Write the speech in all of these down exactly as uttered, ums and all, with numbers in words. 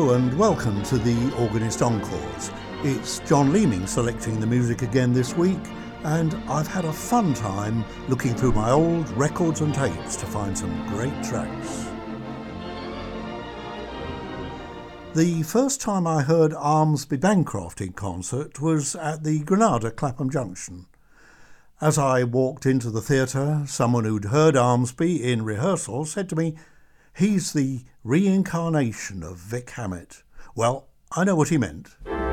Hello and welcome to the Organist Encores. It's John Leeming selecting the music again this week, and I've had a fun time looking through my old records and tapes to find some great tracks. The first time I heard Armsby Bancroft in concert was at the Granada Clapham Junction. As I walked into the theatre, someone who'd heard Armsby in rehearsal said to me, "He's the reincarnation of Vic Hammett." Well, I know what he meant.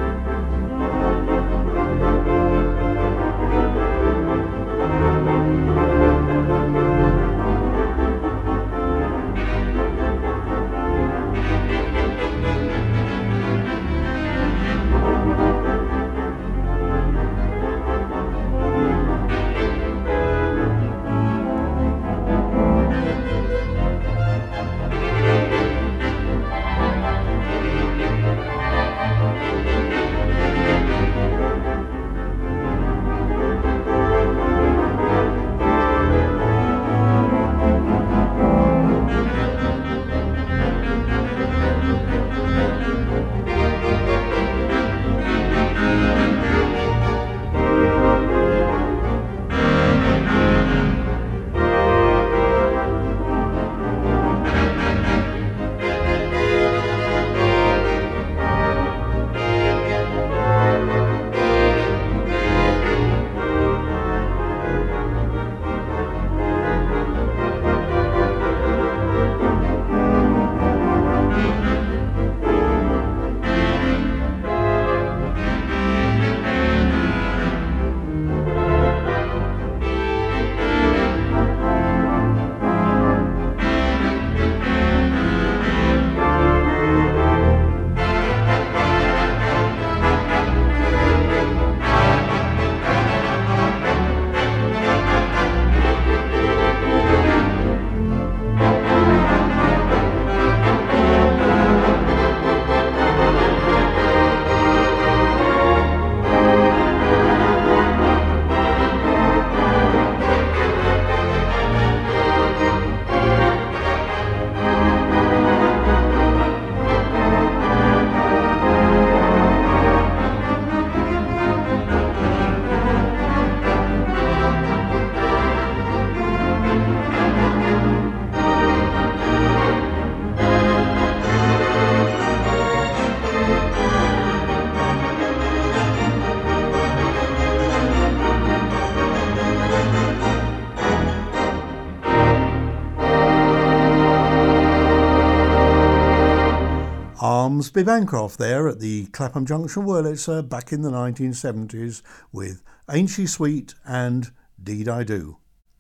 Armsby Bancroft there at the Clapham Junction Wurlitzer back in the nineteen seventies with Ain't She Sweet and Deed I Do.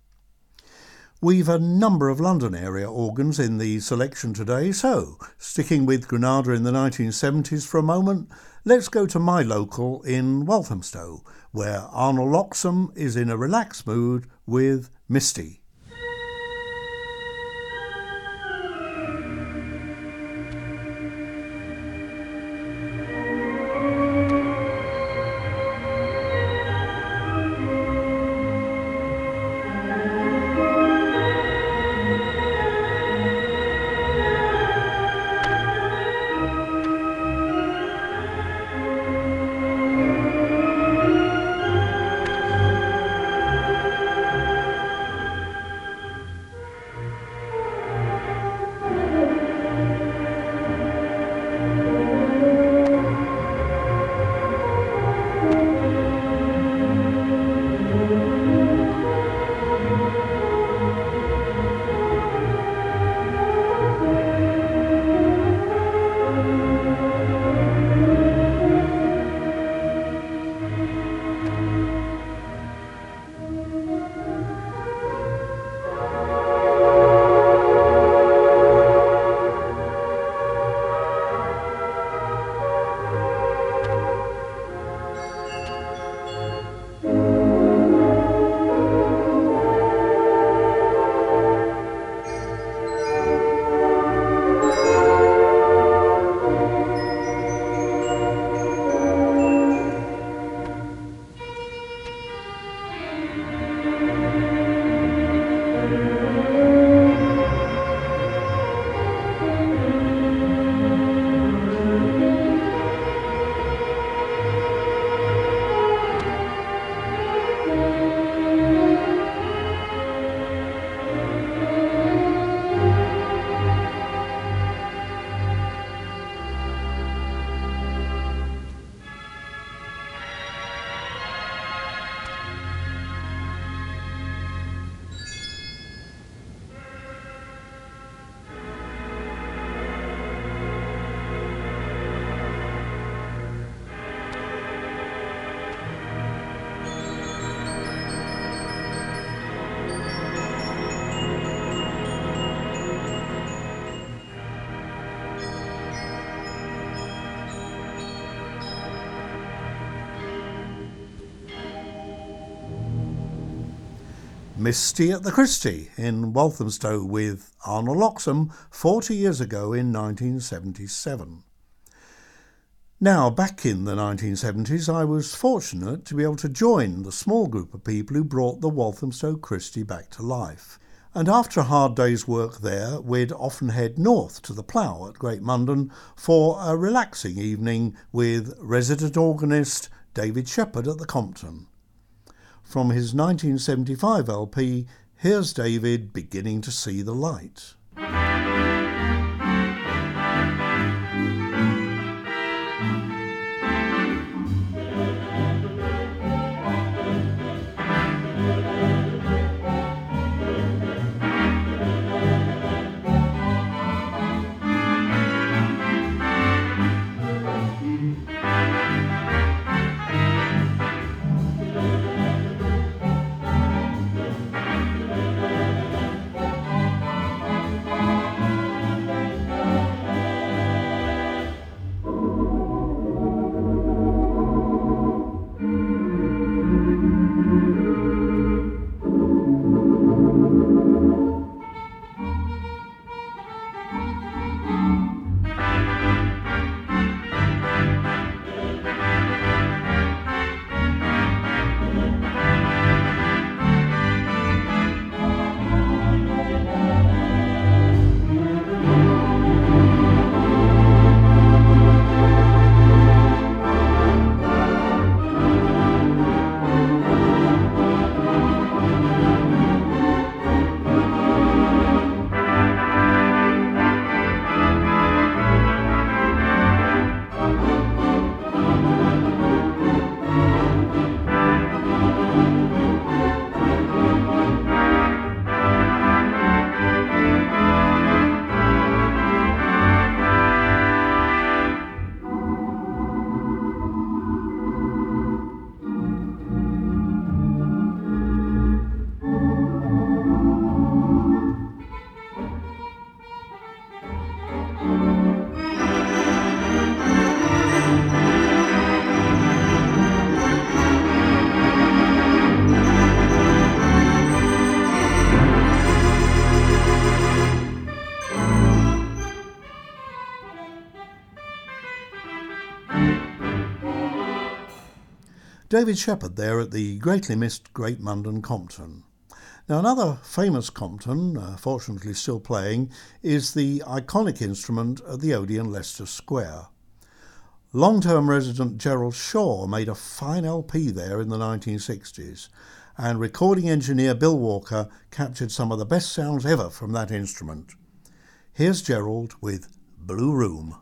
We've a number of London area organs in the selection today, so sticking with Granada in the nineteen seventies for a moment, let's go to my local in Walthamstow, where Arnold Loxam is in a relaxed mood with Misty. Misty at the Christie in Walthamstow with Arnold Loxam forty years ago in nineteen seventy-seven. Now, back in the nineteen seventies, I was fortunate to be able to join the small group of people who brought the Walthamstow Christie back to life. And after a hard day's work there, we'd often head north to the Plough at Great Mundon for a relaxing evening with resident organist David Shepherd at the Compton. From his nineteen seventy-five L P, here's David beginning to see the light. David Shepherd there at the greatly missed Great Mundon Compton. Now, another famous Compton, uh, fortunately still playing, is the iconic instrument at the Odeon Leicester Square. Long-term resident Gerald Shaw made a fine L P there in the nineteen sixties, and recording engineer Bill Walker captured some of the best sounds ever from that instrument. Here's Gerald with Blue Room.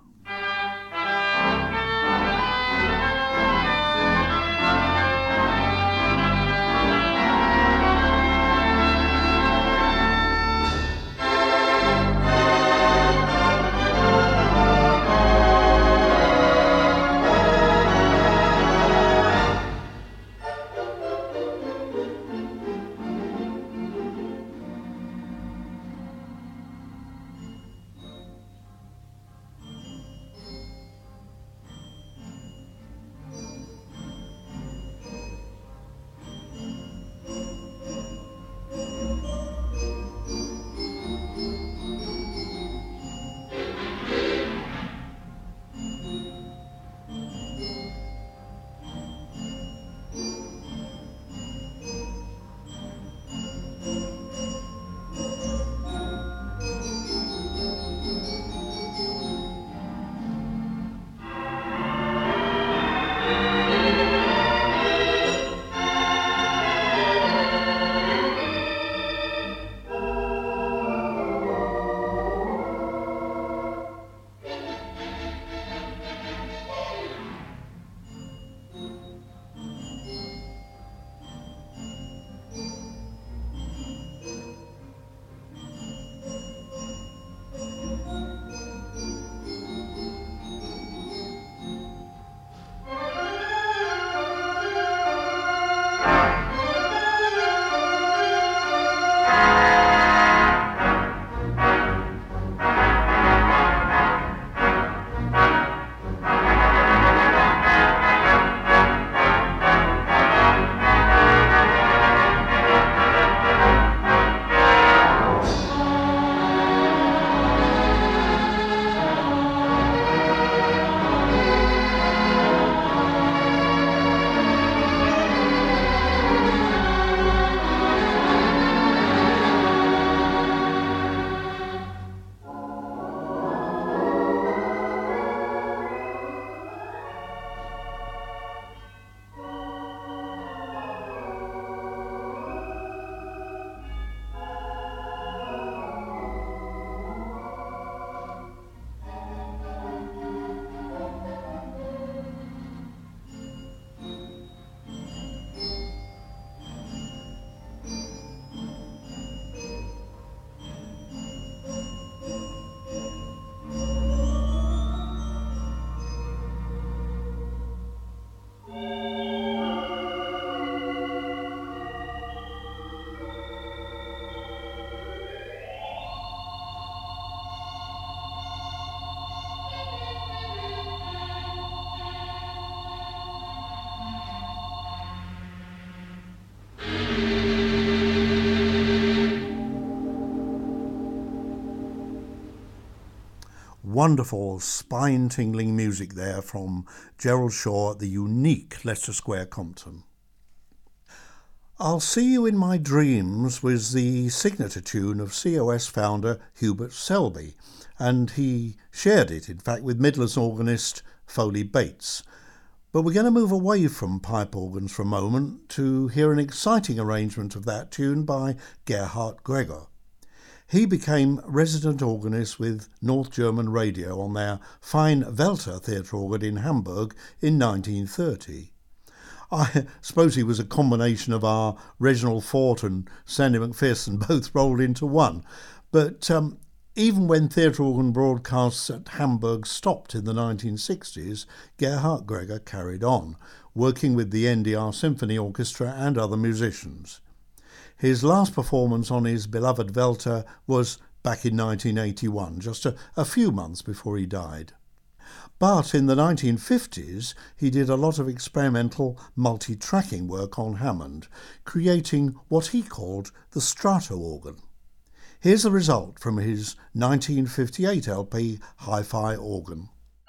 wonderful spine-tingling music there from Gerald Shaw at the unique Leicester Square Compton. I'll See You in My Dreams was the signature tune of C O S founder Hubert Selby, and he shared it, in fact, with Midlands organist Foley Bates. But we're going to move away from pipe organs for a moment to hear an exciting arrangement of that tune by Gerhard Gregor. He became resident organist with North German Radio on their fine Welter theatre organ in Hamburg in nineteen thirty. I suppose he was a combination of our Reginald Fort and Sandy McPherson both rolled into one. But um, even when theatre organ broadcasts at Hamburg stopped in the nineteen sixties, Gerhard Gregor carried on, working with the N D R Symphony Orchestra and other musicians. His last performance on his beloved Welter was back in nineteen eighty-one, just a, a few months before he died. But in the nineteen fifties, he did a lot of experimental multi-tracking work on Hammond, creating what he called the Strato organ. Here's the result from his nineteen fifty-eight L P Hi-Fi Organ.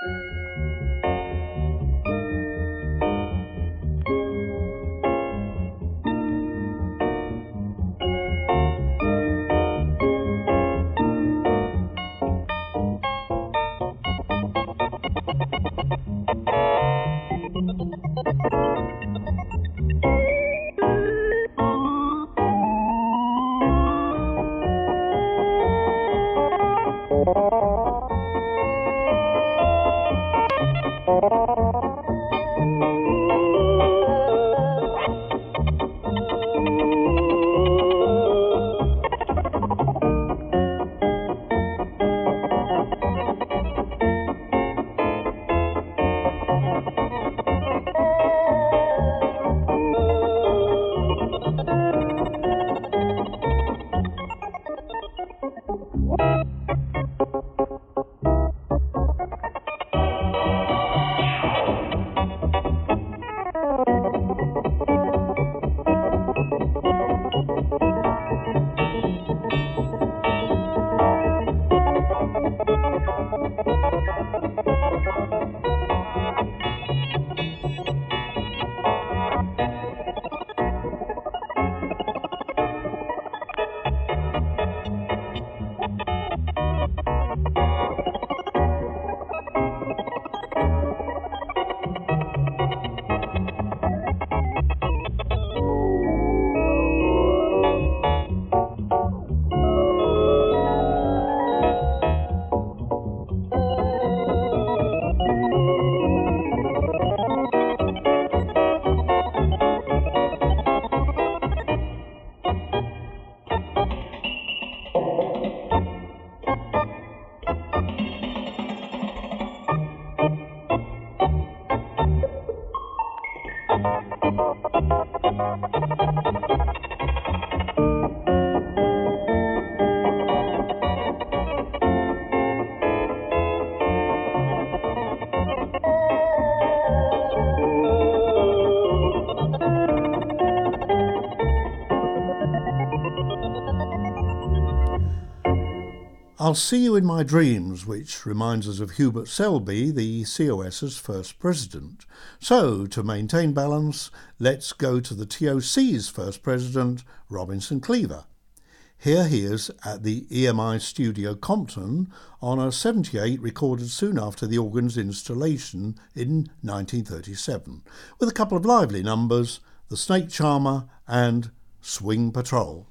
I'll See You in My Dreams, which reminds us of Hubert Selby, the COS's first president. So, to maintain balance, let's go to the T O C's first president, Robinson Cleaver. Here he is at the E M I Studio Compton on a seventy-eight recorded soon after the organ's installation in nineteen thirty-seven, with a couple of lively numbers, The Snake Charmer and Swing Patrol.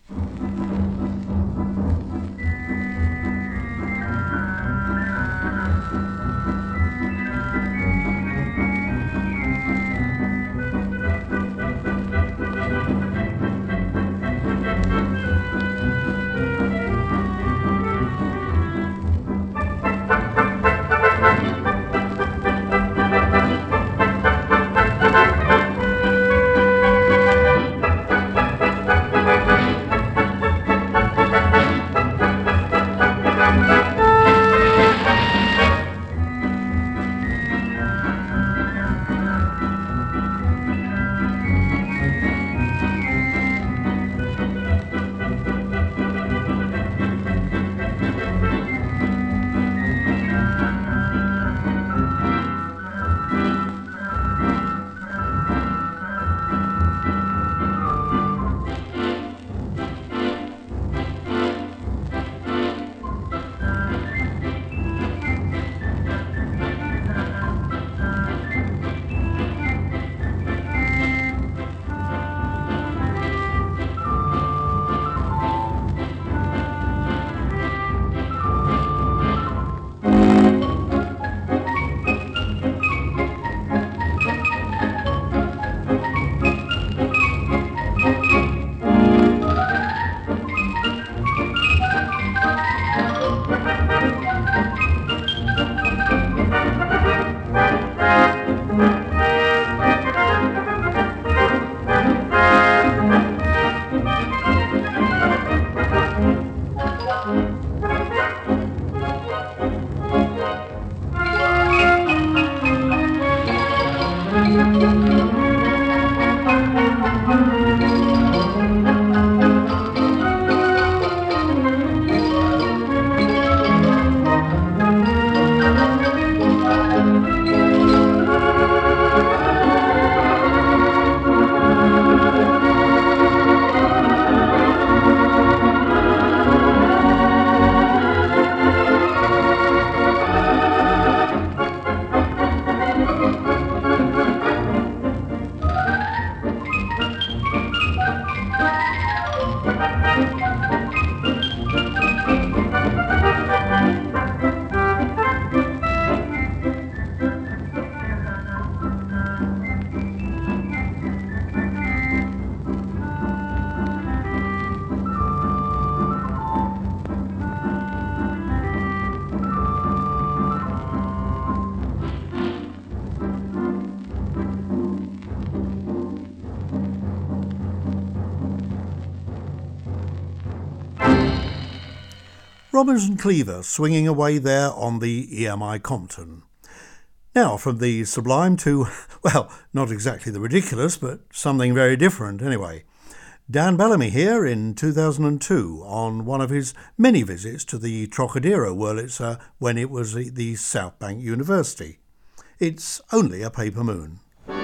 Robinson Cleaver swinging away there on the E M I Compton. Now from the sublime to, well, not exactly the ridiculous, but something very different anyway. Dan Bellamy here in two thousand two on one of his many visits to the Trocadero Wurlitzer when it was the South Bank University. It's only a paper moon.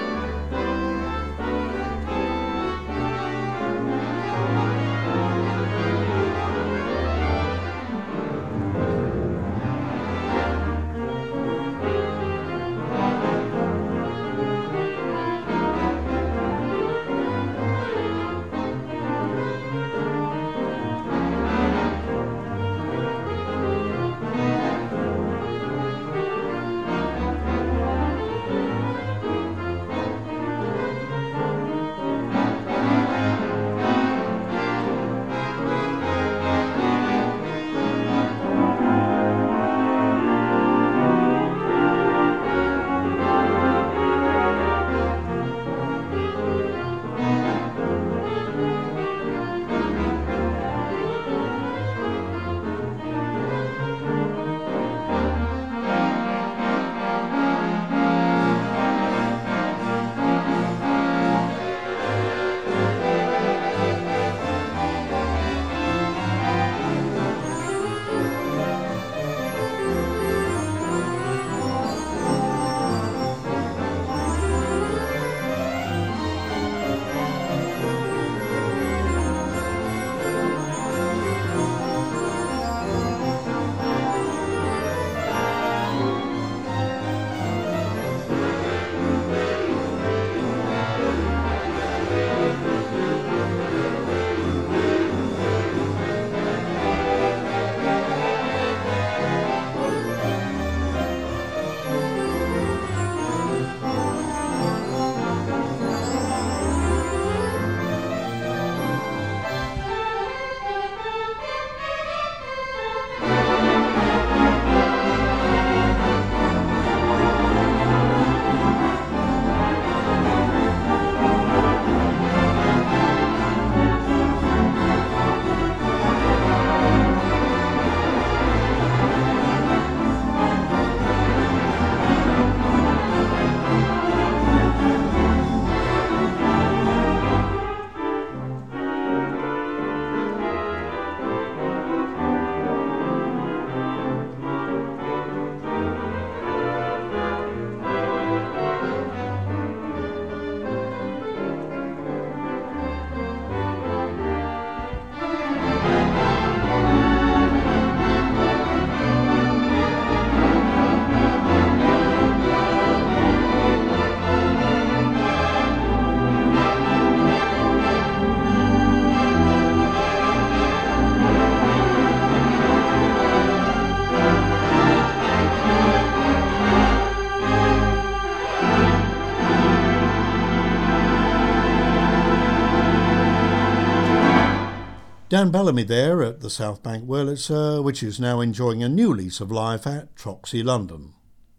Dan Bellamy there at the South Bank Wurlitzer, which is now enjoying a new lease of life at Troxy, London.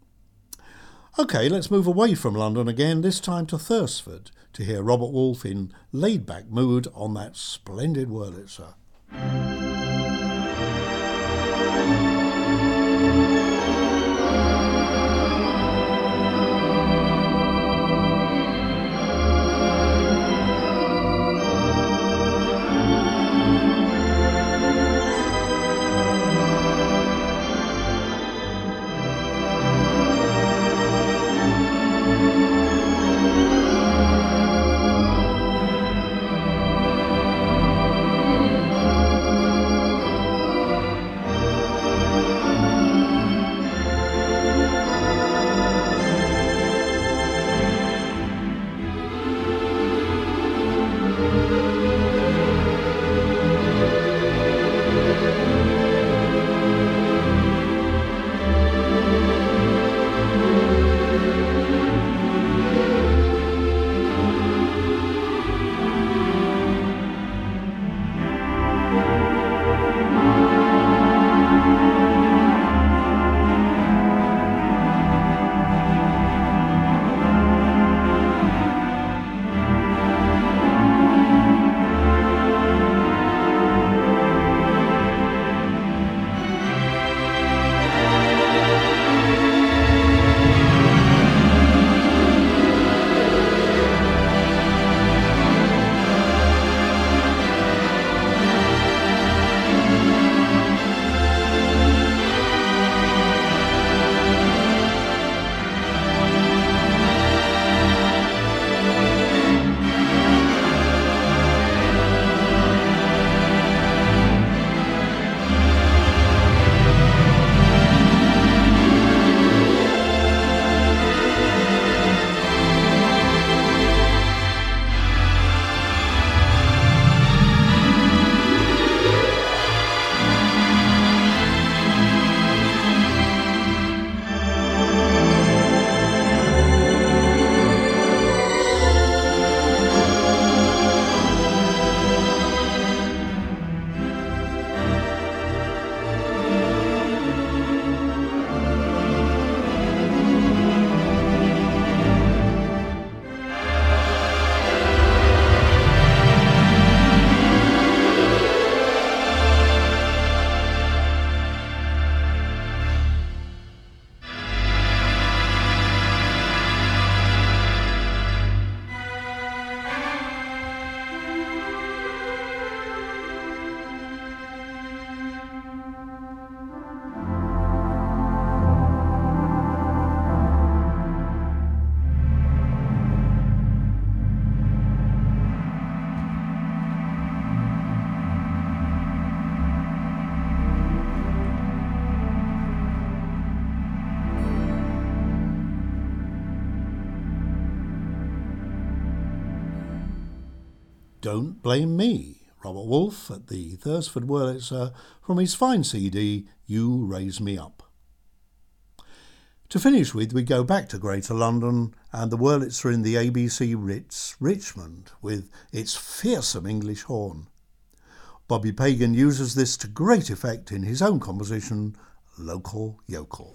OK, let's move away from London again, this time to Thursford, to hear Robert Wolfe in laid-back mood on that splendid Wurlitzer. Don't Blame Me, Robert Wolfe at the Thursford Wurlitzer from his fine C D, You Raise Me Up. To finish with, we go back to Greater London and the Wurlitzer in the A B C Ritz, Richmond, with its fearsome English horn. Bobby Pagan uses this to great effect in his own composition, Local Yokel.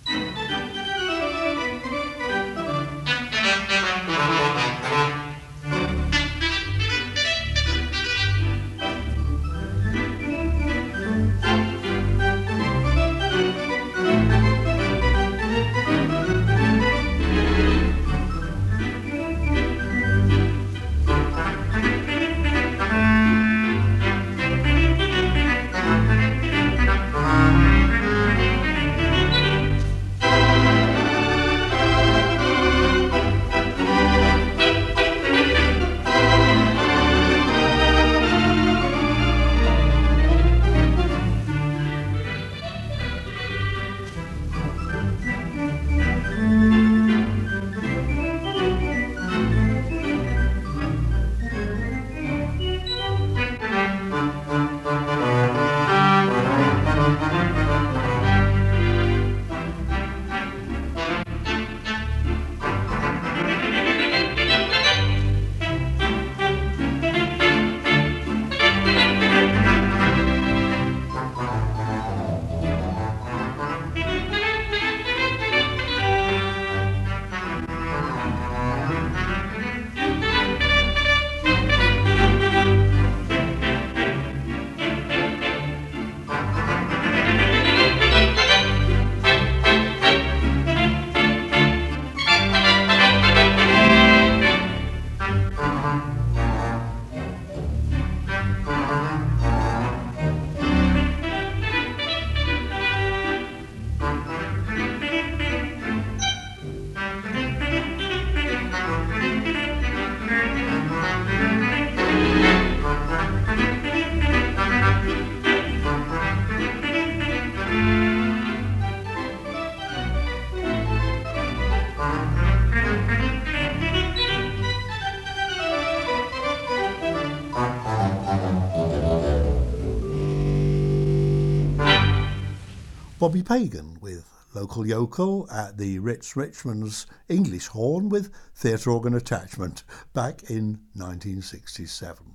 Bobby Pagan with Local Yokel at the Ritz Richmond's English horn with theatre organ attachment back in nineteen sixty-seven.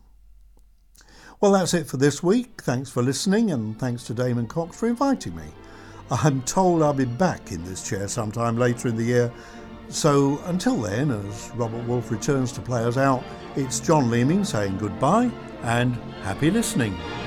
Well, that's it for this week. Thanks for listening and thanks to Damon Cox for inviting me. I'm told I'll be back in this chair sometime later in the year, so until then, as Robert Wolfe returns to play us out, it's John Leeming saying goodbye and happy listening.